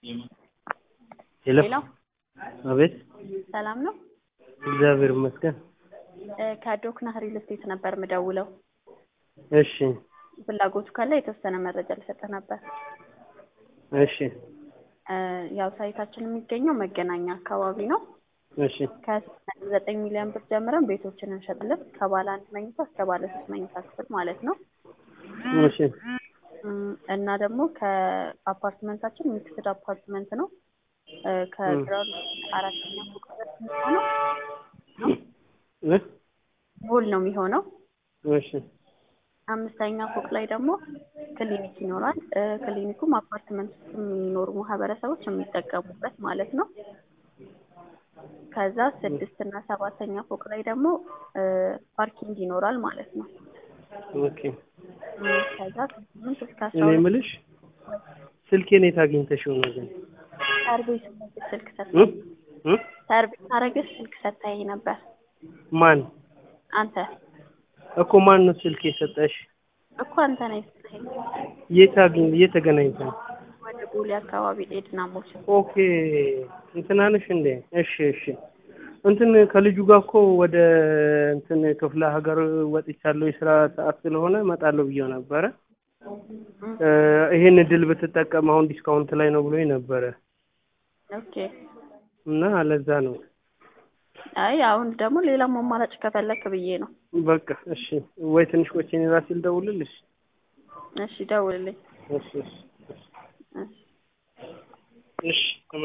ሄሎ ሄሎ አቤት ሰላም ነው። እግዚአብሔር ይመስገን። ከዶክና ሪል ስቴት ነበር ምደውለው። እሺ ፍላጎቱ ካለ የተወሰነ መረጃ ልሰጥህ ነበር። እሺ ያው ሳይታችን የሚገኘው መገናኛ አካባቢ ነው። እሺ ከ9 ሚሊዮን ብር ጀምረን ቤቶችን እንሸጣለን። ከባለ 1 መኝታ እስከ ባለ 3 መኝታ ክፍል ማለት ነው። እሺ እና ደግሞ ከአፓርትመንታችን ሚክስድ አፓርትመንት ነው። ከግራውንድ አራተኛ ፎቅ ድረስ የሚሆነው ሞል ነው የሚሆነው። እሺ አምስተኛ ፎቅ ላይ ደግሞ ክሊኒክ ይኖራል። ክሊኒኩም አፓርትመንት ውስጥ የሚኖሩ ማህበረሰቦች የሚጠቀሙበት ማለት ነው። ከዛ 6 እና 7ኛ ፎቅ ላይ ደግሞ ፓርኪንግ ይኖራል ማለት ነው። ኦኬ ከዛ ከ8 እስከ እኔ 12 የምልሽ ስልኬን የት አግኝተሽው ነው ግን? ሰርቪስ ስልክ ሰጥተኸኝ ሰርቪስ አረግሽ ስልክ ሰጥተኸኝ ነበር። ማን? አንተ እኮ ማን ነው ስልክ የሰጠሽ? እኮ አንተ ነህ የሰጠኸኝ። የት ተገናኝተን? ወደ ቦሌ አካባቢ ኤድና ሞል። ኦኬ እንትና ነሽ እንዴ? እሺ እሺ እንትን ከልጁ ጋር እኮ ወደ እንትን ክፍለ ሀገር ወጥቻለሁ የስራ ሰዓት ስለሆነ እመጣለሁ ብዬው ነበረ። ይሄን እድል ብትጠቀም አሁን ዲስካውንት ላይ ነው ብሎኝ ነበረ። ኦኬ እና ለዛ ነው። አይ አሁን ደግሞ ሌላ አማራጭ ከፈለክ ብዬ ነው። በቃ እሺ ወይ ትንሽ ቆይቼ እኔ ራሴ ልደውልልሽ? እሺ ደውልልኝ። እሺ እሺ እሺ እሺ